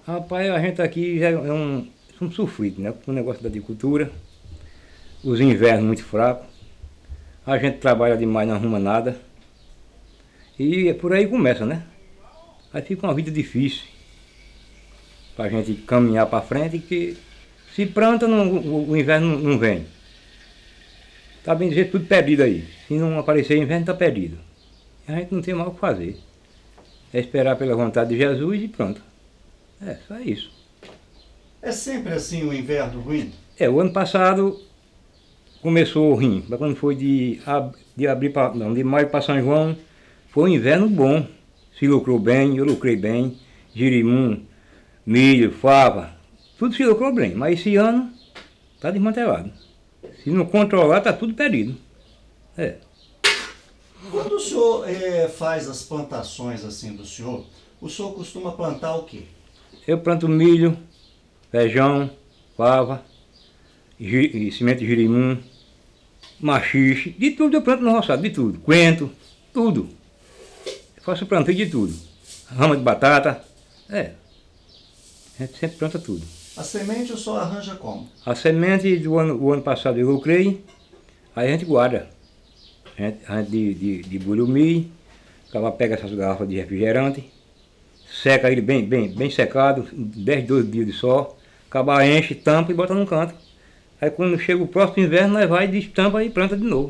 Rapaz, a gente aqui já é um sofrido, né? Com o negócio da agricultura, os invernos muito fracos, a gente trabalha demais, não arruma nada. E é por aí começa, né? Aí fica uma vida difícil pra gente caminhar pra frente, que se planta, o inverno não vem. Tá bem dizer, tudo perdido aí. Se não aparecer inverno, tá perdido. A gente não tem mais o que fazer. É esperar pela vontade de Jesus e pronto. É, só isso. É sempre assim o inverno ruim? É, o ano passado começou ruim, mas quando foi de abril para, não, de maio para São João, foi um inverno bom. Se lucrou bem, eu lucrei bem. Girimum, milho, fava, tudo se lucrou bem. Mas esse ano está desmantelado. Se não controlar, está tudo perdido. É. Quando o senhor faz as plantações assim do senhor, o senhor costuma plantar o quê? Eu planto milho, feijão, fava, e semente de girimum, machixe, de tudo eu planto no roçado, de tudo. Coentro, tudo. Eu faço plantio de tudo. Rama de batata, é. A gente sempre planta tudo. A semente o senhor arranja como? A semente o ano passado eu lucrei, aí a gente guarda. A gente de bulho milho, acaba pega essas garrafas de refrigerante, seca ele bem secado, 10, 12 dias de sol, acaba enche, tampa e bota num canto. Aí quando chega o próximo inverno, nós vai, destampa e planta de novo.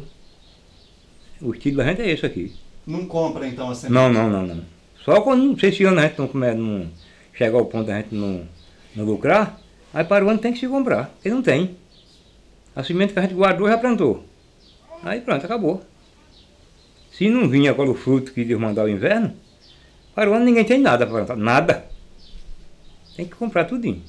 O estilo da gente é esse aqui. Não compra então a Não, semente? não, não, não. Só quando, não sei se ano a gente não chegar ao ponto da gente não lucrar, aí para o ano tem que se comprar, porque não tem. A semente que a gente guardou já plantou. Aí pronto, acabou. Se não vinha agora o fruto que Deus mandar o inverno, para o ano ninguém tem nada para plantar, nada. Tem que comprar tudinho,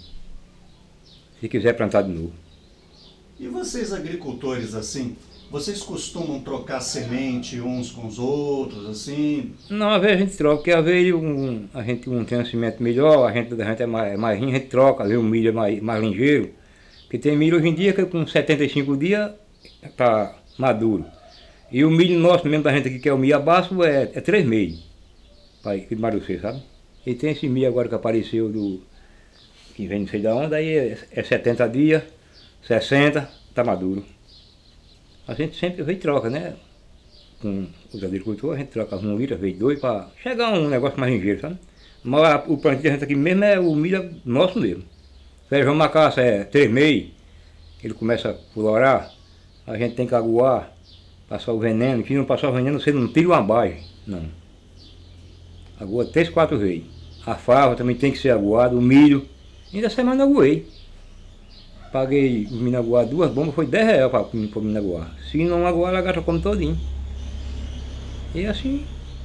se quiser plantar de novo. E vocês agricultores assim, vocês costumam trocar semente uns com os outros assim? Não, às vezes a gente troca, porque às vezes a gente tem um cimento melhor, a gente é mais rinho, a gente troca, às vezes o milho é mais ligeiro. Porque tem milho hoje em dia que com 75 dias está maduro. E o milho nosso mesmo da gente aqui, que é o milho abaixo, é 3 meses para amadurecer, sabe? E tem esse milho agora que apareceu que vem não sei da onde, aí é 70 dias, 60, está maduro. A gente sempre vem e troca, né? Com os agricultores, a gente troca 1 litro, às vezes 2, para chegar a um negócio mais ligeiro, sabe? Mas o plantio da gente aqui mesmo é o milho nosso mesmo. Feijão macaça é 3 meses, ele começa a colorar, a gente tem que aguar, passar o veneno. Se não passar o veneno, você não tira uma bagem, não. Agua 3, 4 vezes. A fava também tem que ser aguada, o milho. Ainda semana eu aguei. Paguei o milho aguar 2 bombas, foi R$ 10 para o milho aguar. Se não aguar, ela gasta como todinho. E assim,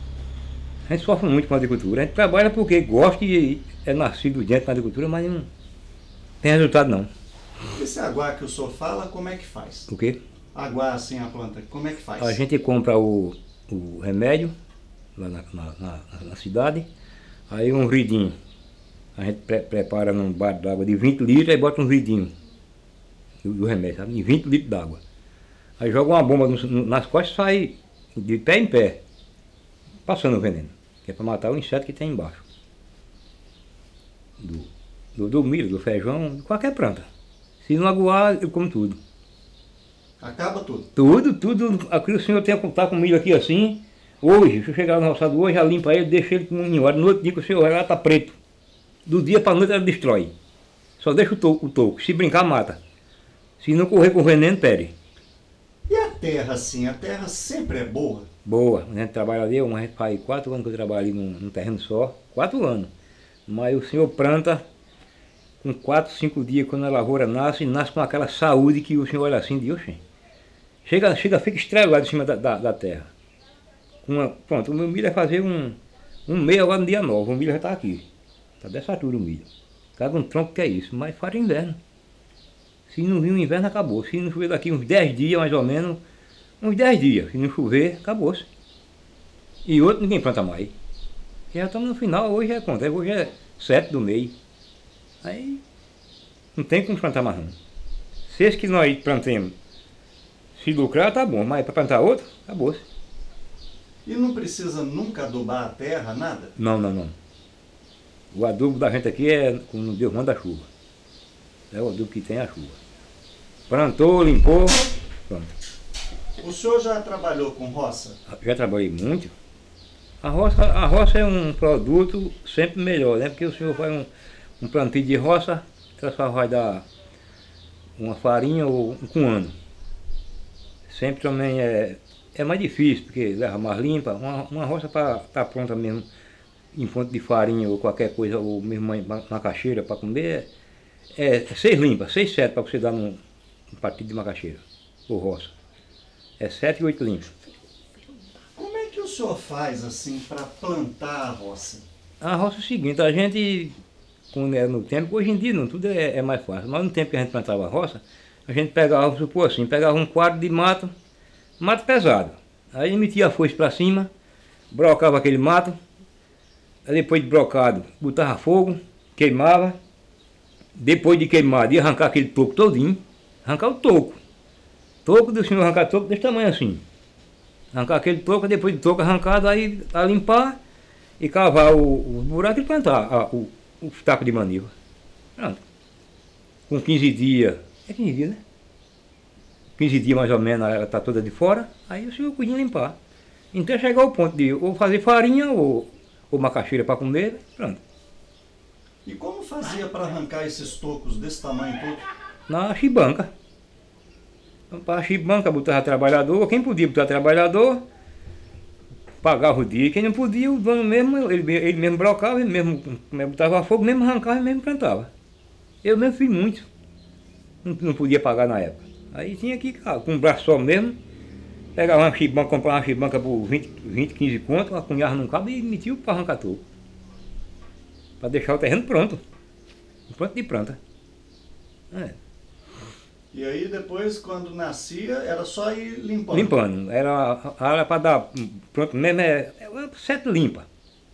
a gente sofre muito com a agricultura. A gente trabalha porque gosta e é nascido dentro da agricultura, mas não tem resultado não. Esse aguar que o senhor fala, como é que faz? O quê? Aguar assim a planta, como é que A faz? gente compra o remédio lá na cidade, aí um vidinho. A gente prepara num bar d'água de 20 litros e bota um vidinho do remédio, sabe? De 20 litros d'água. Aí joga uma bomba nas costas e sai de pé em pé, passando o veneno, que é para matar o inseto que tem embaixo. Do milho, do feijão, de qualquer planta. Se não aguar, eu como tudo. Acaba tudo. Tudo. Aqui o senhor tem que contar com milho aqui assim. Hoje, se eu chegar no roçado hoje, já limpa ele, deixa ele com um minhoado. No outro dia que o senhor vai lá, está preto. Do dia para a noite ela destrói. Só deixa o toco. Se brincar, mata. Se não correr com veneno, perde. E a terra assim, a terra sempre é boa? Boa. A gente trabalha ali, a gente faz 4 anos que eu trabalho ali num terreno só. 4 anos. Mas o senhor planta com 4, 5 dias, quando a lavoura nasce com aquela saúde que o senhor olha assim e diz, oxe, fica estrelado em cima da terra. Pronto, o meu milho vai fazer um mês agora no dia 9, o milho já está aqui. Está dessa altura o milho. Cada um tronco que é isso, mas fora inverno. Se não vir o inverno, acabou. Se não chover daqui uns 10 dias, mais ou menos, uns 10 dias. Se não chover, acabou-se. E outro ninguém planta mais. Já estamos no final, hoje é quanto? Hoje é 7 do mês. Aí não tem como plantar mais não. Se esse que nós plantemos se lucrar, tá bom, mas para plantar outro, acabou-se. E não precisa nunca adubar a terra, nada? Não, não, não. O adubo da gente aqui é quando Deus manda a chuva. É o adubo que tem a chuva. Plantou, limpou, pronto. O senhor já trabalhou com roça? Já trabalhei muito. A roça é um produto sempre melhor, né? Porque o senhor faz um plantio de roça, ela só vai dar uma farinha ou um cumano. Sempre também é mais difícil, porque leva mais limpa. Uma roça para estar pronta mesmo, em ponto de farinha ou qualquer coisa, ou mesmo uma macaxeira para comer, é 6 limpas, 6, 7 para você dar num partido de macaxeira, ou roça. É 7 e 8 limpas. Como é que o senhor faz assim para plantar a roça? A roça é o seguinte, a gente, quando era no tempo, hoje em dia não, tudo é mais fácil, mas no tempo que a gente plantava a roça, a gente pegava, vamos supor assim, pegava um quadro de mato, mato pesado, aí metia a foice para cima, brocava aquele mato, aí depois de brocado, botava fogo, queimava, depois de queimado ia arrancar aquele toco todinho, arrancar o toco do senhor arrancar toco desse tamanho assim, arrancar aquele toco, depois de toco arrancado, aí a limpar e cavar o buraco e plantar o taco de maniva. Pronto. Com 15 dias, é 15 dias, né? 15 dias mais ou menos, ela está toda de fora, aí o senhor podia limpar. Então chegar ao ponto de ou fazer farinha ou macaxeira para comer, pronto. E como fazia para arrancar esses tocos desse tamanho todo? Na chibanca. Então, para a chibanca botava trabalhador, quem podia botar trabalhador, pagava o dia, quem não podia, o dono mesmo, ele mesmo brocava, ele mesmo botava fogo, mesmo arrancava e mesmo plantava. Eu mesmo fiz muito, não podia pagar na época. Aí tinha que, com um braço só mesmo, pegava uma chibanca, comprava uma chibanca por 20, 15 conto, acunhava num cabo e metia para arrancar tudo. Para deixar o terreno pronto. Pronto de planta. É. E aí depois, quando nascia, era só ir limpando? Limpando. Era para dar, pronto mesmo, é 7 limpas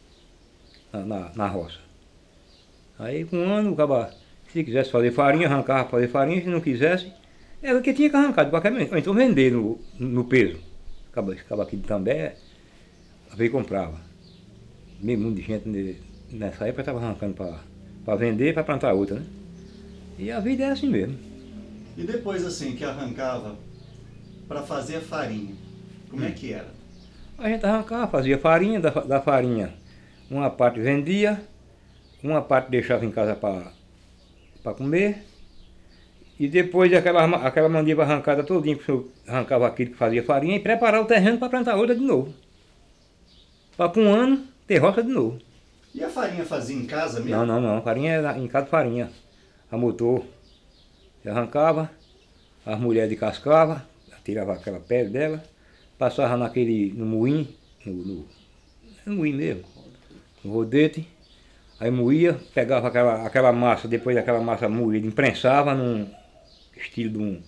na roça. Aí com um ano, se quisesse fazer farinha, arrancava para fazer farinha, se não quisesse, era o que tinha que arrancar de qualquer maneira. Ou então vender no peso. Acaba aqui de També, veio e comprava. Meio mundo de gente nessa época estava arrancando para vender, para plantar outra, né? E a vida é assim mesmo. E depois assim, que arrancava para fazer a farinha, como é que era? A gente arrancava, fazia farinha, da farinha uma parte vendia, uma parte deixava em casa para comer, e depois aquela mandiva arrancada todinha, que o senhor arrancava aquilo que fazia farinha, e preparar o terreno para plantar outra de novo. Para com um ano ter roça de novo. E a farinha fazia em casa mesmo? Não, farinha era em casa de farinha, a motor. Você arrancava, as mulheres descascavam, tirava aquela pele dela, passava no moinho, no moinho mesmo, no rodete, aí moía, pegava aquela massa, depois daquela massa moída, imprensava num estilo de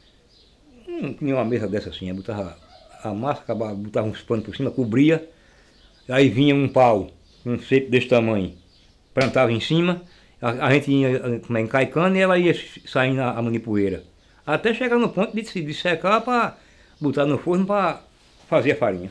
tinha uma mesa dessa assim, aí botava a massa, botava uns panos por cima, cobria, aí vinha um pau, um cepo desse tamanho, plantava em cima, a gente ia encaicando e ela ia saindo a manipoeira. Até chegar no ponto de secar para botar no forno para fazer a farinha.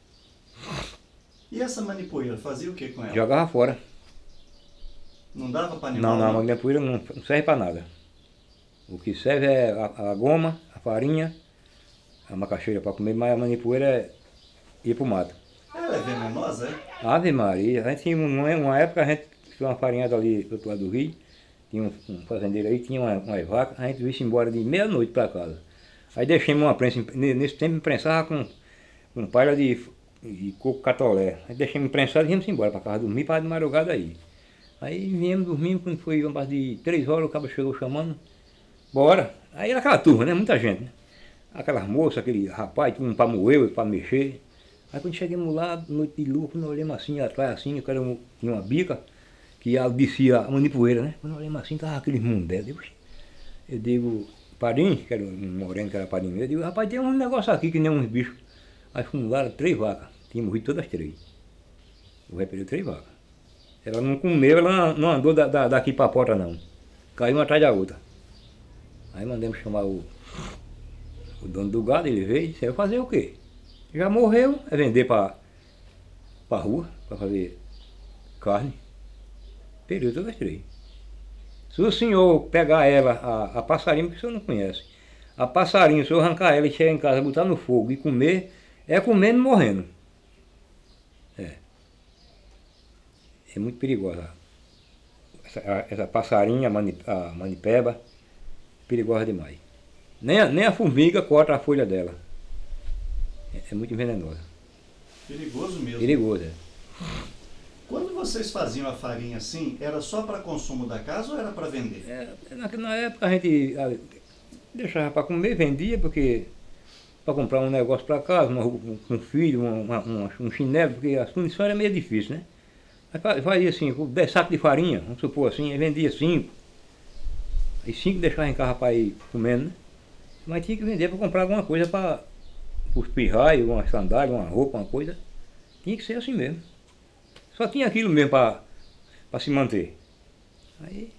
E essa manipoeira, fazia o que com ela? Jogava fora. Não dava para animal? Não, a manipoeira não serve para nada. O que serve é a goma, a farinha, a macaxeira para comer, mas a manipoeira ia para o mato. Ela é venenosa, é? Ave Maria, a gente tinha uma época, a gente tinha uma farinhada ali do outro lado do rio, tinha um fazendeiro aí, tinha uma vaca, a gente veio embora de meia-noite para casa. Aí deixamos uma prensa, nesse tempo imprensava com palha de coco catolé. Aí deixamos imprensado e viemos embora para casa dormir, para de madrugada aí. Aí viemos dormindo, quando foi a partir de 3 horas, o cabo chegou chamando, bora. Aí era aquela turma, né? Muita gente, né? Aquelas moças, aquele rapaz, um para moer, outro para mexer. Aí quando chegamos lá, noite de lua, quando nós olhamos assim, atrás assim, tinha uma bica, que descia a manipoeira, né? Quando nós olhamos assim, tava aqueles mundé. Eu digo, padrinho, que era um moreno que era padrinho meu, eu digo, rapaz, tem um negócio aqui que nem uns bichos. Aí fomos lá, 3 vacas, tinha morrido todas as 3. O rei perdeu 3 vacas. Ela não comeu, ela não andou daqui para a porta não. Caiu uma atrás da outra. Aí mandamos chamar o dono do gado, ele veio e disse, eu fazer o quê? Já morreu, é vender para a rua, para fazer carne. Perdeu todas as três. Se o senhor pegar ela, a passarinho, que o senhor não conhece, a passarinho, se eu arrancar ela e chegar em casa, botar no fogo e comer, é comendo e morrendo. É. É muito perigosa. Essa passarinha, a manipeba, perigosa demais. Nem a formiga corta a folha dela. É muito venenosa. Perigoso mesmo. Perigoso, é. Quando vocês faziam a farinha assim, era só para consumo da casa ou era para vender? Na época a gente deixava para comer, vendia, porque para comprar um negócio para casa, uma roupa com um filho, um chinelo, porque as condições eram meio difíceis, né? Aí fazia assim, com 10 sacos de farinha, vamos supor assim, aí vendia 5. Aí 5 deixava em casa para ir comendo, né? Mas tinha que vender para comprar alguma coisa para os pirraios, uma sandália, uma roupa, uma coisa. Tinha que ser assim mesmo. Só tinha aquilo mesmo para se manter. Aí...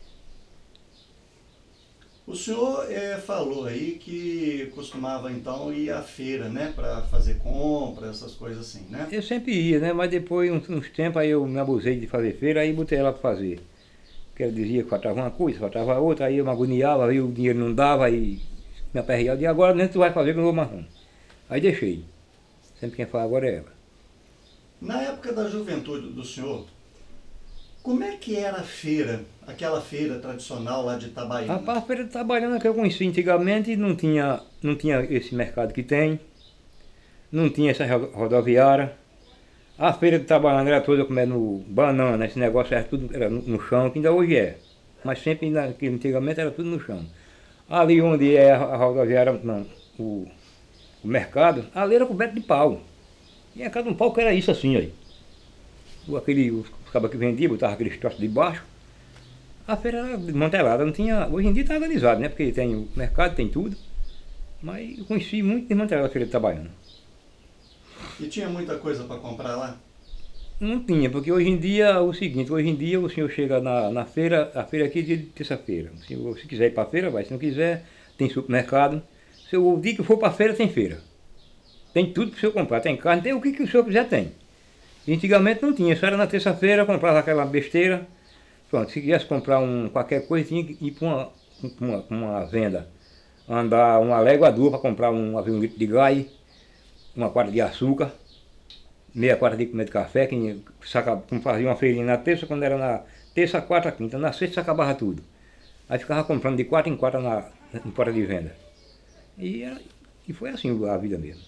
O senhor falou aí que costumava então ir à feira, né, para fazer compra, essas coisas assim, né? Eu sempre ia, né? Mas depois, uns tempos, aí eu me abusei de fazer feira, aí botei ela para fazer. Porque ela dizia que faltava uma coisa, faltava outra, aí eu me agoniava, aí o dinheiro não dava, aí me aperreava. E agora nem tu vai fazer que eu não vou mais não. Aí deixei. Sempre quem fala agora é ela. Na época da juventude do senhor, como é que era a feira, aquela feira tradicional lá de Itabaiana? Rapaz, a feira de Itabaiana que eu conheci antigamente não tinha esse mercado que tem, não tinha essa rodoviária. A feira de Itabaiana era toda comendo banana, esse negócio era tudo era no chão, que ainda hoje é. Mas sempre antigamente era tudo no chão. Ali onde é a rodoviária, não, o mercado, ali era coberto de pau. E a cada um pau que era isso assim aí. Os cabas que vendia, botava aqueles troços de baixo. A feira era desmantelada, não tinha. Hoje em dia está organizado, né? Porque tem o mercado, tem tudo. Mas eu conheci muito desmantelada a feira de Itabaiana. E tinha muita coisa para comprar lá? Não tinha, porque hoje em dia é o seguinte, hoje em dia o senhor chega na feira, a feira aqui é dia de terça-feira. Se quiser ir para a feira, vai. Se não quiser, tem supermercado. Se o dia que for para a feira, tem feira. Tem tudo para o senhor comprar, tem carne, tem o que o senhor quiser, tem. E antigamente não tinha, só era na terça-feira, comprava aquela besteira. Pronto, se quisesse comprar qualquer coisa, tinha que ir para uma venda. Andar uma légua dura para comprar um litro de gás, uma quarta de açúcar, meia quarta de comer de café, que fazia uma feirinha na terça, quando era na terça, quarta, quinta, na sexta acabava tudo. Aí ficava comprando de quarta em quarta em porta de venda. E foi assim a vida mesmo.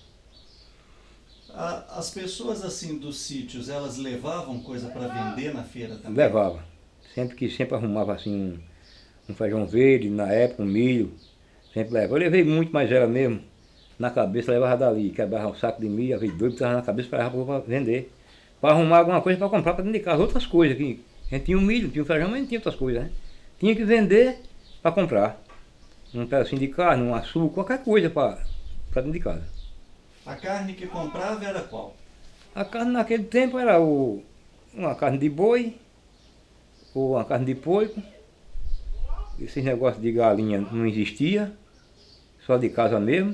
As pessoas assim dos sítios, elas levavam coisa para vender na feira também? Levava. Sempre arrumava assim um feijão verde, na época, um milho. Sempre levava. Eu levei muito, mas era mesmo. Na cabeça, levava dali. Quebrava um saco de milho, às vezes dois, botava na cabeça para vender. Para arrumar alguma coisa para comprar para dentro de casa. Outras coisas. Que a gente tinha um milho, tinha um feijão, mas não tinha outras coisas, né? Tinha que vender para comprar. Um pedacinho de carne, um açúcar, qualquer coisa para dentro de casa. A carne que comprava era qual? A carne naquele tempo era uma carne de boi, ou uma carne de porco. Esses negócios de galinha não existia, só de casa mesmo.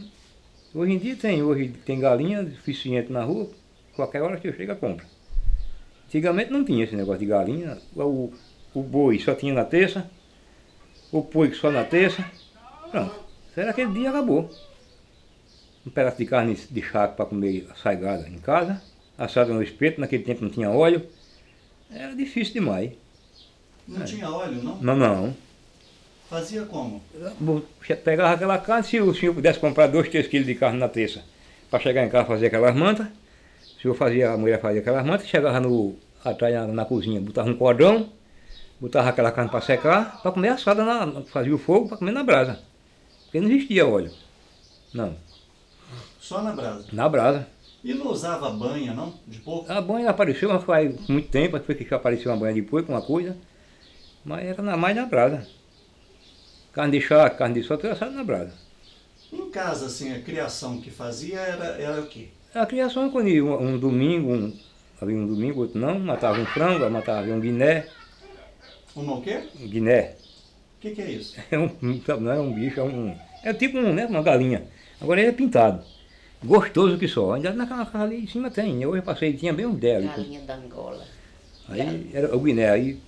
Hoje tem galinha suficiente na rua, qualquer hora que eu chego, compra. Antigamente não tinha esse negócio de galinha, o boi só tinha na terça, o porco só na terça. Pronto, isso era aquele dia, acabou. Um pedaço de carne de charque para comer saigada em casa, assada no espeto, naquele tempo não tinha óleo. Era difícil demais. Não tinha óleo, não? Não. Fazia como? Pegava aquela carne, se o senhor pudesse comprar 2, 3 quilos de carne na terça, para chegar em casa fazer aquelas mantas, a mulher fazia aquelas mantas, chegava atrás na cozinha, botava um cordão, botava aquela carne para secar, para comer assada, fazia o fogo para comer na brasa. Porque não existia óleo. Não. Só na brasa? Na brasa. E não usava banha, não? De porco? A banha apareceu, mas faz muito tempo, foi que apareceu uma banha de porco, uma coisa, mas era mais na brasa. Carne de charque, carne de sol, tudo assado na brasa. Em casa, assim, a criação que fazia era o quê? A criação, quando ia um domingo, havia um domingo, outro não, matava um frango, matava um guiné. O quê? Um guiné. O que é isso? Não é um bicho, é tipo uma galinha. Agora ele é pintado. Gostoso que só. Ainda naquela casa ali em cima tem. Eu passei, tinha bem uns 10 ali. Galinha da Angola. Aí era o guiné, aí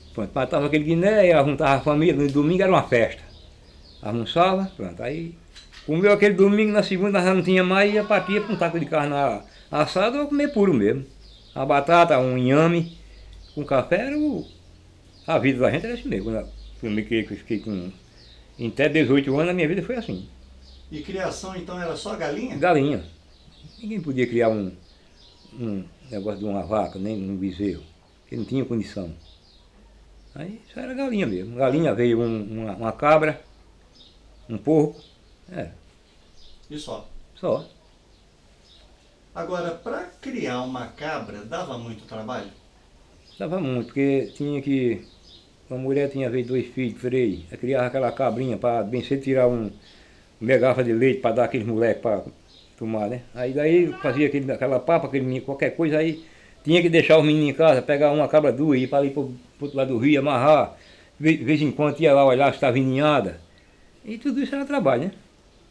Pronto, matava aquele guiné, e juntava a família, no domingo era uma festa. Almoçava, pronto, aí comeu aquele domingo, na segunda já não tinha mais, ia partir para um taco de carne assado ou comer puro mesmo. A batata, um inhame, com café, a vida da gente era assim mesmo. Quando eu fiquei com até 18 anos, a minha vida foi assim. E criação então era só galinha? Galinha. Ninguém podia criar um negócio de uma vaca, nem um bezerro, porque não tinha condição. Aí só era galinha mesmo. Galinha veio uma cabra, um porco, E só. só. Agora, para criar uma cabra, dava muito trabalho? Dava muito, porque tinha que. Uma mulher tinha veio 2 filhos, 3, aí criava aquela cabrinha para bem cedo tirar meia garrafa de leite para dar aqueles moleques para tomar, né? Aí daí fazia aquela papa, aquele menino, qualquer coisa, aí tinha que deixar os meninos em casa, pegar uma cabra duas, ir para ali pro outro lado do rio, amarrar, de vez em quando ia lá olhar se estava ninhada. E tudo isso era trabalho, né?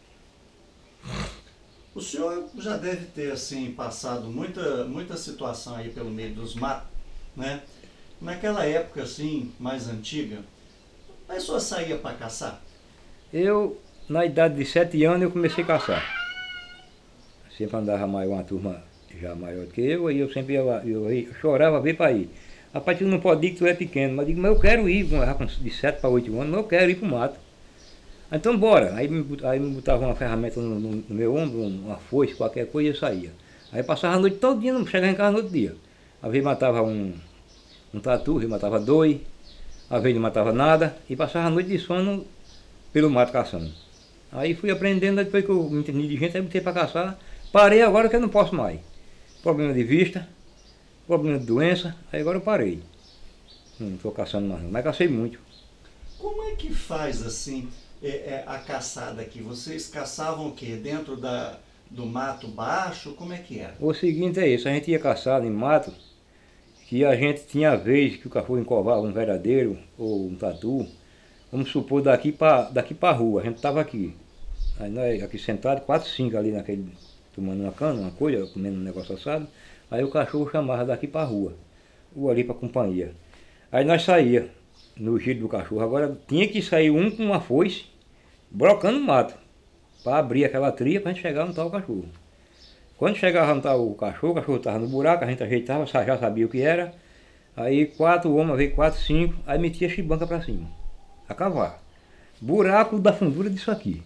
O senhor já deve ter assim passado muita situação aí pelo meio dos matos, né? Naquela época assim, mais antiga, a pessoa saía para caçar? Eu, na idade de 7 anos, eu comecei a caçar. Sempre andava mais uma turma já maior do que eu, aí eu sempre eu chorava ver para ir. Rapaz, tu não pode ir que tu é pequeno, mas eu digo, mas eu quero ir, de 7 para 8 anos, mas eu quero ir para o mato. Então bora, aí me botava uma ferramenta no meu ombro, uma foice, qualquer coisa, e eu saía. Aí passava a noite todo dia, não chegava em casa no outro dia. Às vezes matava um tatu, às vezes matava 2, às vezes não matava nada, e passava a noite de sono pelo mato caçando. Aí fui aprendendo, depois que eu me entendi de gente, aí botei para caçar. Parei agora que eu não posso mais. Problema de vista, problema de doença, aí agora eu parei. Não estou caçando mais não, mas cacei muito. Como é que faz assim a caçada aqui? Vocês caçavam o quê? Dentro do mato baixo? Como é que era? O seguinte é isso, a gente ia caçar em mato, que a gente tinha vez que o cachorro encovava um veradeiro ou um tatu, vamos supor daqui para a rua, a gente estava aqui. Aí nós aqui sentados, 4, 5 ali naquele, tomando uma cana, uma coisa, comendo um negócio assado, aí o cachorro chamava daqui para a rua, ou ali para a companhia. Aí nós saía no giro do cachorro, agora tinha que sair um com uma foice, brocando o mato, para abrir aquela trilha para a gente chegar onde estava o cachorro. Quando chegava onde estava o cachorro estava no buraco, a gente ajeitava, já sabia o que era. Aí 4 homens, veio 4, 5, aí metia a chibanca para cima, a cavar. Buraco da fundura disso aqui.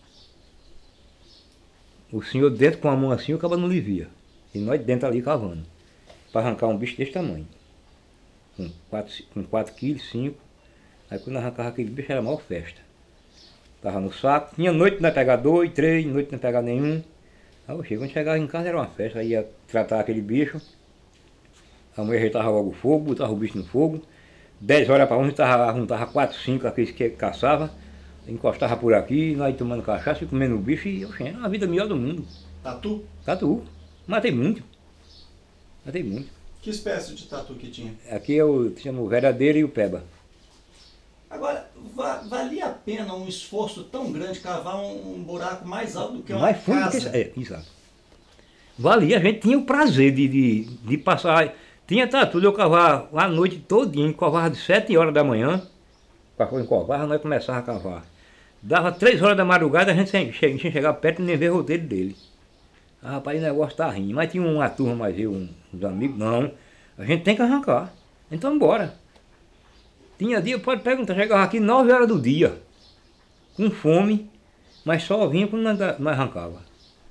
O senhor dentro com a mão assim, o cabo não lhe via. E nós dentro ali cavando, para arrancar um bicho desse tamanho. Com 4 quilos, 5. Aí quando arrancava aquele bicho era maior festa. Tava no saco, tinha noite não pegar 2, 3, noite não pegar nenhum. Aí eu chego, quando chegava em casa era uma festa, aí ia tratar aquele bicho. A mulher ajeitava logo o fogo, botava o bicho no fogo. 10 horas para 11, juntava 4, 5 aqueles que caçava. Encostava por aqui, nós tomando cachaça e comendo o bicho e oxe, era a vida melhor do mundo. Tatu? Tatu. Matei muito. Matei muito. Que espécie de tatu que tinha? Aqui eu chamo o veradeiro e o peba. Agora, valia a pena um esforço tão grande cavar um buraco mais alto do que uma Mais fundo do que casa? isso. Exato. Valia, a gente tinha o prazer de passar. Tinha tatu, eu cavava a noite todinha, cavava de 7 horas da manhã. O cachorro encovava, nós começávamos a cavar. Dava 3 horas da madrugada, a gente sem chegar perto e nem ver o roteiro dele. Ah, rapaz, o negócio tá rindo. Mas tinha uma turma mais eu, uns amigos, não. A gente tem que arrancar. Então bora. Tinha dia, pode perguntar, chegava aqui 9 horas do dia. Com fome, mas só vinha quando nós arrancava.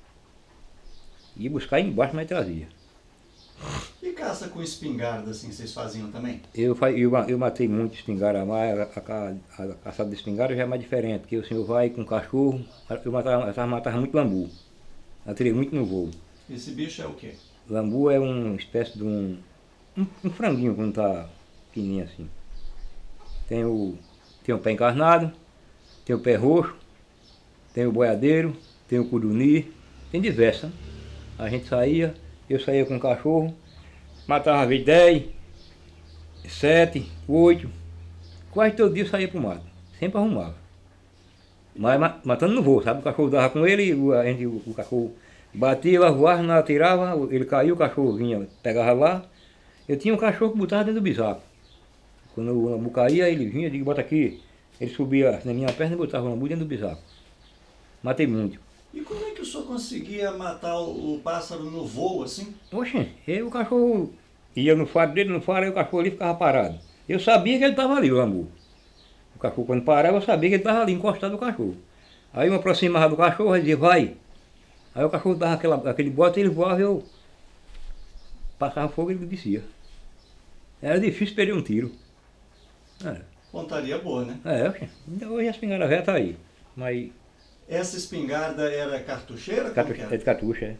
Ia buscar embaixo, mas trazia. E caça com espingarda, assim, vocês faziam também? Eu matei muito espingarda, mas a caçada de espingarda já é mais diferente, porque o senhor vai com cachorro, eu matava muito lambu. Atirei muito no voo. Esse bicho é o quê? Lambu é uma espécie de um franguinho quando está pequenininho assim. Tem o pé encarnado, tem o pé roxo, tem o boiadeiro, tem o curuni, tem diversas. A gente saía, eu saía com o cachorro, matava às vezes 10, 7, 8, quase todo dia eu saía para o mato, sempre arrumava. Mas matando no voo, sabe? O cachorro dava com ele, o cachorro batia, eu voava, não atirava, ele caiu, o cachorro vinha, pegava lá. Eu tinha um cachorro que botava dentro do bisaco. Quando o lambu caía, ele vinha, eu digo, bota aqui. Ele subia na minha perna e botava o lambu dentro do bisaco. Matei muito. E como é que o senhor conseguia matar o pássaro no voo assim? Oxe, aí o cachorro ia no faro dele, no faro, aí o cachorro ali ficava parado. Eu sabia que ele estava ali, o lambu. O cachorro quando parava, eu sabia que ele estava ali, encostado no cachorro. Aí eu me aproximava do cachorro e dizia, vai. Aí o cachorro dava aquele bote, ele voava, eu passava fogo e ele descia. Era difícil perder um tiro. Pontaria boa, né? Oxe, ainda hoje a espingarda velha está aí. Mas Essa espingarda era cartucheira? Como que é era? de cartucho, é.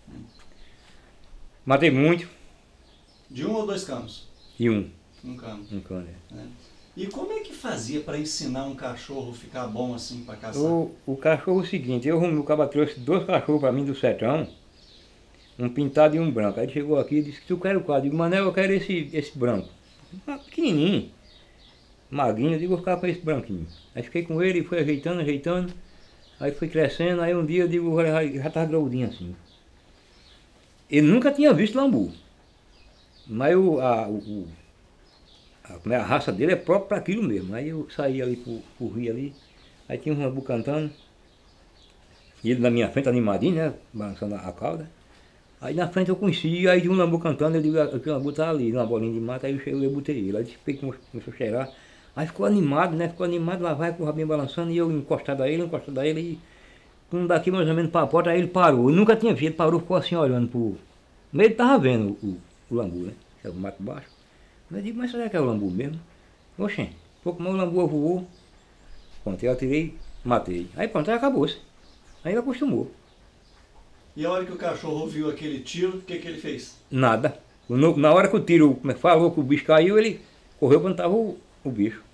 Matei muito De um ou dois canos? e um Um cano. né? E como é que fazia para ensinar um cachorro a ficar bom assim para caçar? O cachorro é o seguinte, o cara trouxe 2 cachorros para mim do sertão, um pintado e um branco. Aí ele chegou aqui e disse que tu quer o qual? Eu digo, Manel, eu quero esse branco. Pequenininho, magrinho, eu digo, vou ficar com esse branquinho. Aí fiquei com ele, fui ajeitando, ajeitando, aí foi crescendo, aí um dia eu digo, já estava graudinho assim. Ele nunca tinha visto lambu, mas a raça dele é própria para aquilo mesmo. Aí eu saí ali pro rio ali, aí tinha um lambu cantando, e ele na minha frente animadinho, né, balançando a cauda. Aí na frente eu conheci, aí de um lambu cantando, eu digo, que o lambu tá ali, numa bolinha de mata, aí eu cheguei e botei ele. Aí fiquei, começou a cheirar, aí ficou animado, né, ficou animado, lá vai com o rabinho balançando, e eu encostado a ele, e quando daqui mais ou menos para a porta, aí ele parou. Eu nunca tinha visto, ele parou, ficou assim olhando pro... Mas ele tava vendo o lambu, né, que é o mato baixo. Eu digo, mas será que é o lambu mesmo? Oxê, pouco mais o lambu voou, pronto, eu atirei, matei. Aí pronto, aí acabou-se. Aí ele acostumou. E a hora que o cachorro viu aquele tiro, o que que ele fez? Nada. Na hora que o tiro falou que o bicho caiu, ele correu quando estava o bicho.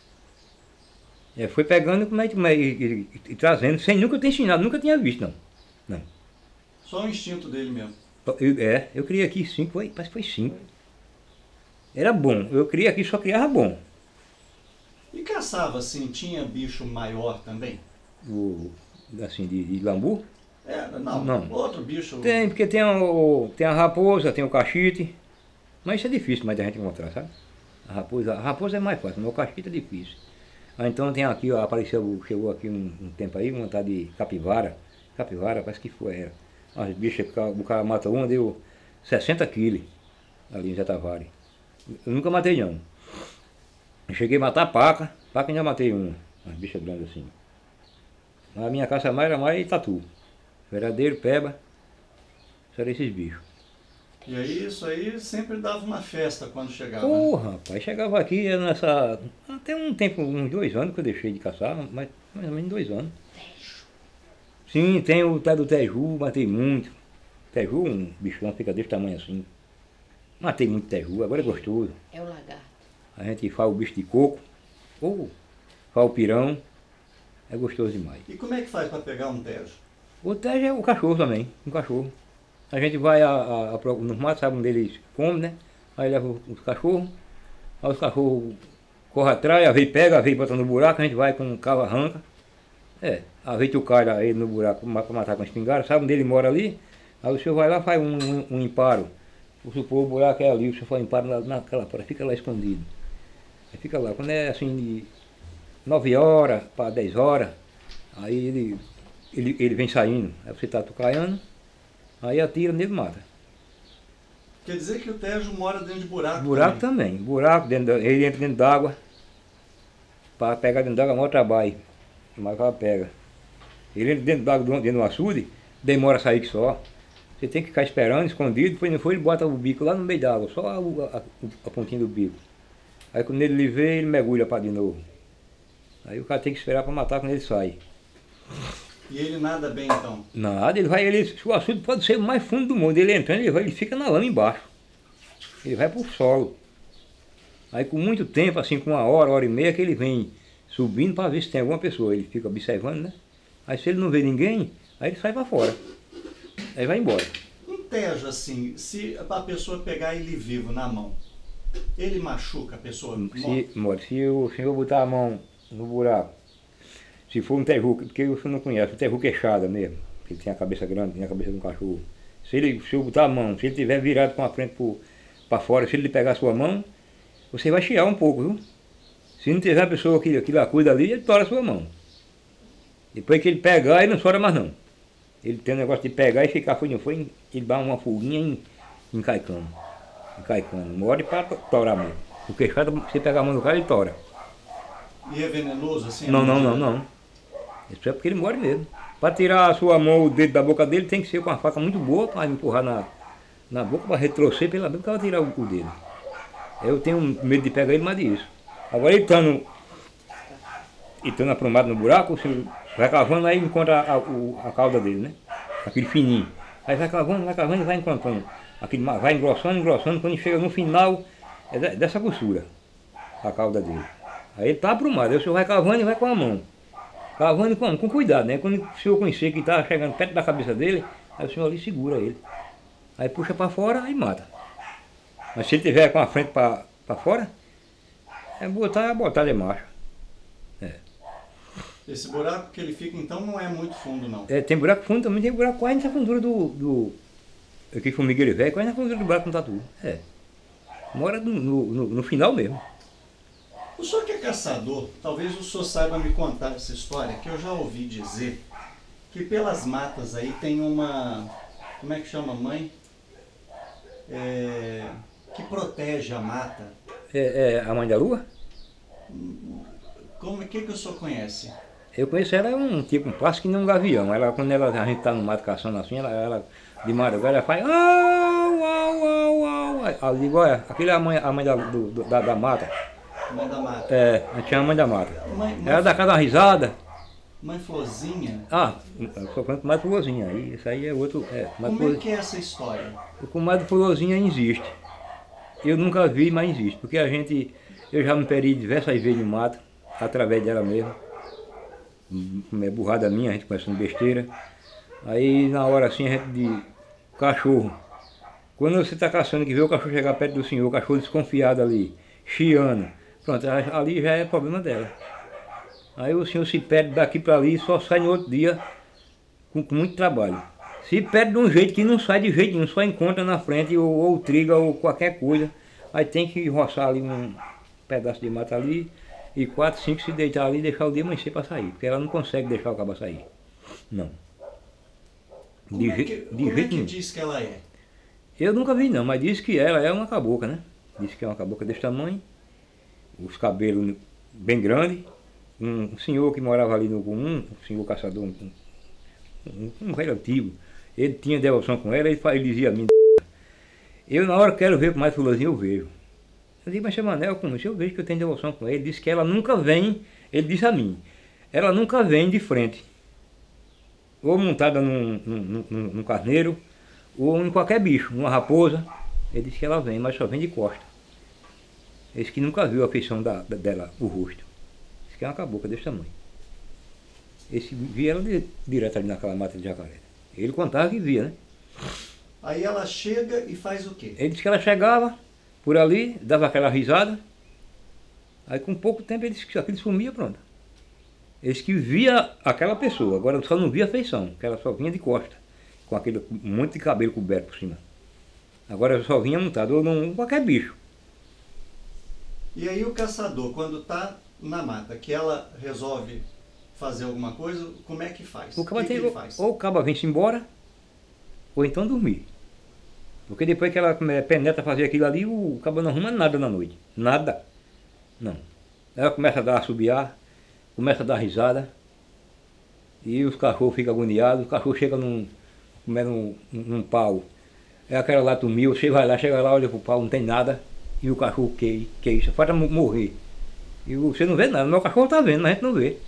Foi pegando e trazendo, sem nunca ter ensinado, nunca tinha visto, não. Não. Só o instinto dele mesmo. Eu criei aqui 5, parece que foi 5. Era bom, eu criei aqui, só criava bom. E caçava assim, tinha bicho maior também? Assim, de lambu? Não, Não. outro bicho. Tem, porque tem a raposa, tem o cachite, mas isso é difícil mais da gente encontrar, sabe? A raposa é mais fácil, mas o cachite é difícil. Então tem aqui, ó, chegou aqui um tempo aí, uma tal de capivara. Capivara, parece que era. As bichas, o cara mata uma, deu 60 quilos ali em Zé Tavares. Eu nunca matei não. Eu cheguei a matar paca ainda matei uma. Umas bichas grandes assim. A minha caça mais era mais tatu. Veradeiro, peba, só era esses bichos. E aí isso aí sempre dava uma festa quando chegava. Rapaz, chegava aqui nessa. Até um tempo, uns 2 anos que eu deixei de caçar, mas mais ou menos 2 anos. Sim, tem o tal do teju, matei muito. Teju, um bichão fica desse tamanho assim. Matei muito teju, agora é gostoso. É o lagarto. A gente faz o bicho de coco, ou faz o pirão, é gostoso demais. E como é que faz para pegar um tejo? O tejo é o cachorro também, um cachorro. A gente vai nos matos, sabe onde eles comem, né? Aí leva os cachorros, aí os cachorros correm atrás, a vez pega, a vez bota no buraco, a gente vai com o cabo arranca. A vez que o cara ele no buraco para matar com a espingarda, sabe onde ele mora ali? Aí o senhor vai lá, faz um imparo. Vamos supor, o buraco é ali, o senhor faz um imparo naquela porta, fica lá escondido. Aí fica lá, quando é assim de 9 horas para 10 horas, aí ele vem saindo, aí você está tucaiando, aí atira nele e mata. Quer dizer que o tejo mora dentro de buraco? Buraco também, buraco, ele entra dentro d'água, para pegar dentro d'água é o maior trabalho, mas o cara pega. Ele entra dentro d'água, dentro do açude, demora a sair que só. Você tem que ficar esperando, escondido, depois não foi, ele bota o bico lá no meio da água, só a pontinha do bico. Aí quando ele vê, ele mergulha para de novo. Aí o cara tem que esperar para matar quando ele sai. E ele nada bem então? Nada, o açude pode ser o mais fundo do mundo, ele entrando, ele fica na lama embaixo. Ele vai para o solo. Aí com muito tempo, assim com 1 hora e meia, que ele vem subindo para ver se tem alguma pessoa. Ele fica observando, né? Aí se ele não vê ninguém, aí ele sai para fora. Aí vai embora. Um tejo assim, se a pessoa pegar ele vivo na mão, ele machuca a pessoa? Se o senhor botar a mão no buraco, se for um teju, porque você não conhece, o teju queixada mesmo, que ele tem a cabeça grande, tem a cabeça de um cachorro. Se eu botar a mão, se ele estiver virado com a frente para fora, se ele pegar a sua mão, você vai chiar um pouco, viu? Se não tiver a pessoa que lá cuida ali, ele tora a sua mão. Depois que ele pegar, ele não chora mais não. Ele tem um negócio de pegar e ficar foi, ele dá uma fuguinha encaicando. Encaicando. Morde para torar mesmo. Porque cada você pegar a mão do cara, ele tora. E é venenoso assim? Não, não, não, não. Isso é porque ele morde mesmo. Para tirar a sua mão, o dedo da boca dele, tem que ser com uma faca muito boa para empurrar na boca, para retrocer pela boca para tirar o dedo. Eu tenho medo de pegar ele mais disso. Agora ele estando aprumado no buraco, você vai cavando, aí encontra a cauda dele, né? Aquele fininho. Aí vai cavando e vai encontrando. Aquele, vai engrossando, engrossando, quando chega no final, é dessa grossura, a cauda dele. Aí ele está aprumado, aí o senhor vai cavando e vai com a mão. Cavando com cuidado, né? Quando o senhor conhecer que está chegando perto da cabeça dele, aí o senhor ali segura ele. Aí puxa para fora e mata. Mas se ele tiver com a frente para fora, é botar de marcha. Esse buraco que ele fica então não é muito fundo não? É, tem buraco fundo também, tem buraco quase na fundura aqui formigueiro velho, quase na fundura do buraco no tatu. É. Mora no final mesmo. O senhor que é caçador, talvez o senhor saiba me contar essa história, que eu já ouvi dizer que pelas matas aí tem uma, como é que chama, mãe? Que protege a mata. É a mãe da lua? Que o senhor conhece? Eu conheço ela, é um tipo, um pássaro que nem um gavião. Ela, quando a gente está no mato caçando assim, ela de madrugada, ela faz au, au, au, au. Eu digo, olha, aquele é a mãe da mata. Mãe da mata. É, a gente chama mãe da mata. Mãe, Ela dá cada risada. Mãe Florzinha? Ah, eu só conto mais Florzinha, aí isso aí é outro. Como é que é essa história? O comadre Florzinha existe. Eu nunca vi, mas existe. Porque eu já me perdi diversas vezes no mato, através dela mesmo. É burrada minha, a gente conversando besteira. Aí na hora assim a gente de cachorro. Quando você está caçando que vê o cachorro chegar perto do senhor, o cachorro desconfiado ali, chiando. Pronto, ali já é problema dela. Aí o senhor se perde daqui para ali e só sai no outro dia com muito trabalho. Se perde de um jeito que não sai de jeito nenhum, só encontra na frente ou triga ou qualquer coisa. Aí tem que roçar ali um pedaço de mata ali e 4, 5 se deitar ali e deixar o dia amanhecer para sair. Porque ela não consegue deixar o cabo sair. Não. Como é que diz que ela é? Eu nunca vi não, mas diz que ela é uma cabocla, né? Diz que é uma cabocla desse tamanho, os cabelos bem grandes. Um senhor que morava ali no comum, um senhor caçador, um velho antigo, ele tinha devoção com ela, ele dizia a mim, eu na hora que quero ver com mais fulanozinho, eu vejo. Eu digo, mas seu Manel, como isso? Eu vejo que eu tenho devoção com ele. Ele disse que ela nunca vem, ele disse a mim, ela nunca vem de frente. Ou montada num carneiro, ou em qualquer bicho, numa raposa. Ele disse que ela vem, mas só vem de costa. Ele disse que nunca viu a feição dela, o rosto. Disse que é uma cabocla desse tamanho. Esse via ela direto ali naquela mata de jacaré. Ele contava que via, né? Aí ela chega e faz o quê? Ele disse que ela chegava por ali, dava aquela risada. Aí com pouco tempo ele disse que aquilo sumia, pronto. Ele disse que via aquela pessoa, agora só não via a feição, que ela só vinha de costa, com aquele monte de cabelo coberto por cima. Agora só vinha montado, ou não, qualquer bicho. E aí o caçador, quando está na mata, que ela resolve fazer alguma coisa, como é que faz? O cabo que ele faz? Ou o cabo vem-se embora, ou então dormir. Porque depois que ela penetra fazer aquilo ali, o cabo não arruma nada na noite. Nada. Não. Ela começa a dar assobiar, começa a dar risada, e os cachorros ficam agoniados, o cachorro chega comendo num pau. É aquela lá mil, você vai lá, chega lá, olha pro pau, não tem nada, e o cachorro que isso, falta morrer. E você não vê nada, o meu cachorro está vendo, mas a gente não vê.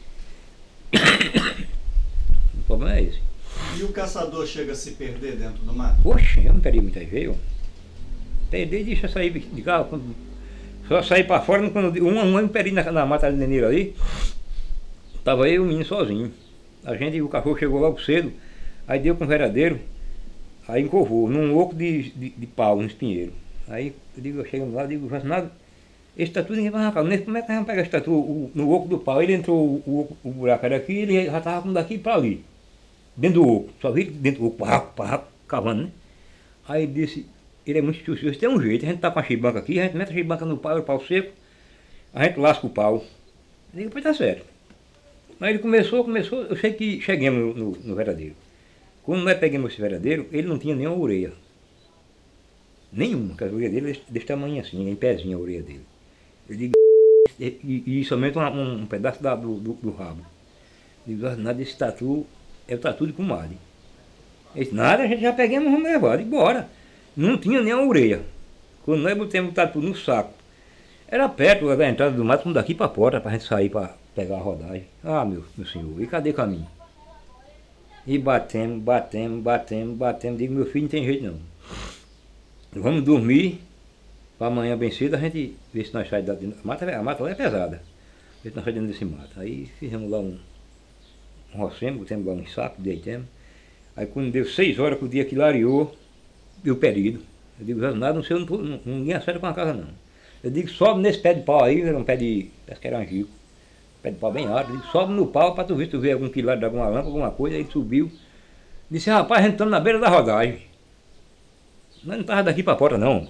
O problema é esse. E o caçador chega a se perder dentro do mato? Oxe, eu não perdi muitas vezes. Perdi, deixa eu sair de carro. Só sair para fora, quando um ano eu perdi na mata de Neneiro ali. Estava eu e o menino sozinho. O cachorro chegou logo cedo, aí deu com o veradeiro, aí encovou num oco de pau, num espinheiro. Aí eu digo, eu chego lá, digo, nada. Esse tatu ninguém vai arrancar. Como é que nós vamos pegar esse tatu no oco do pau? Ele entrou, o buraco era aqui, ele já estava com daqui para ali. Dentro do oco. Só vi dentro do oco, parraco, cavando, né? Aí ele disse, ele é muito astucioso, tem um jeito, a gente tá com a chibanca aqui, a gente mete a chibanca no pau, o pau seco, a gente lasca o pau. Eu digo, pois tá certo. Mas ele começou, eu sei que chegamos no veradeiro. Quando nós pegamos esse veradeiro, ele não tinha nenhuma orelha. Nenhuma, porque a orelha dele é desse tamanho assim, em pezinho a orelha dele. Eu digo, e somente um pedaço do rabo. Eu digo, nada desse tatu, é o tatu de comadre. Ele disse, nada, a gente já pegamos, vamos levar. Eu digo, bora. Não tinha nem a orelha. Quando nós botamos o tatu no saco, era perto da entrada do mato, como daqui para a porta, para a gente sair para pegar a rodagem. Ah, meu senhor, e cadê caminho? E batemos, digo, meu filho, não tem jeito não. Vamos dormir, para amanhã bem cedo a gente ver se nós saímos da a mata lá é pesada. Ver se nós saímos desse mato. Aí fizemos lá um rocemos, botamos lá um saco, deitamos. Aí quando deu 6 horas que o dia clareou, deu perigo. Eu digo, nada, não sei, ninguém acerta com a casa não. Eu digo, sobe nesse pé de pau aí, era um pé de, parece que era angico. Pé de pau bem alto. Eu digo, sobe no pau para tu ver se tu vê algum quilate de alguma lâmpada, alguma coisa. Aí ele subiu. Disse, rapaz, a gente estamos na beira da rodagem. Nós não estávamos daqui para a porta não.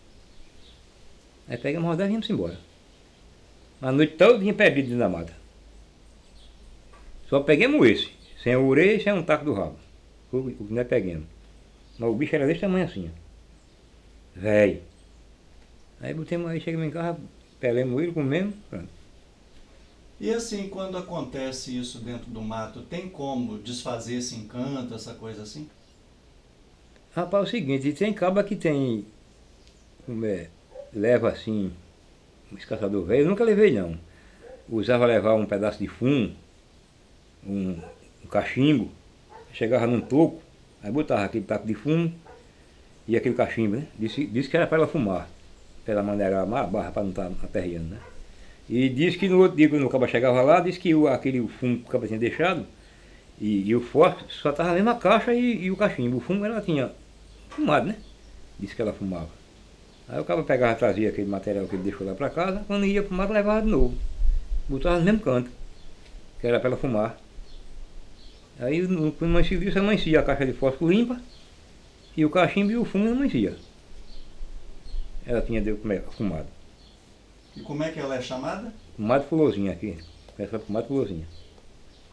Aí pegamos a rodagem e viemos embora. A noite toda perdido dentro da mata. Só pegamos esse, sem a orelha e sem um taco do rabo. Foi o que nós pegamos. Mas o bicho era desse tamanho assim, ó. Velho. Aí botemos aí, chegamos em casa, pelemos ele, comemos, pronto. E assim, quando acontece isso dentro do mato, tem como desfazer esse encanto, essa coisa assim? Rapaz, é o seguinte, tem cabra que tem, leva assim, um caçador velho, eu nunca levei não. Usava levar um pedaço de fumo, um cachimbo, chegava num toco, aí botava aquele taco de fumo e aquele cachimbo, né? Disse que era para ela fumar, para ela maneirar a barra para não estar aperreando, né? E disse que no outro dia, quando o cabra chegava lá, disse que aquele fumo que o cabra tinha deixado, e o fósforo só estava a mesma caixa e o cachimbo. O fumo ela tinha fumado, né? Disse que ela fumava. Aí o cabra pegava, trazia aquele material que ele deixou lá para casa, quando ia fumar, levava de novo. Botava no mesmo canto, que era para ela fumar. Aí quando amanhecia isso, amanhecia a caixa de fósforo limpa, e o cachimbo e o fumo não amanhecia. Ela tinha fumado. E como é que ela é chamada? Fumado fulozinha aqui. Essa fumada fulozinha.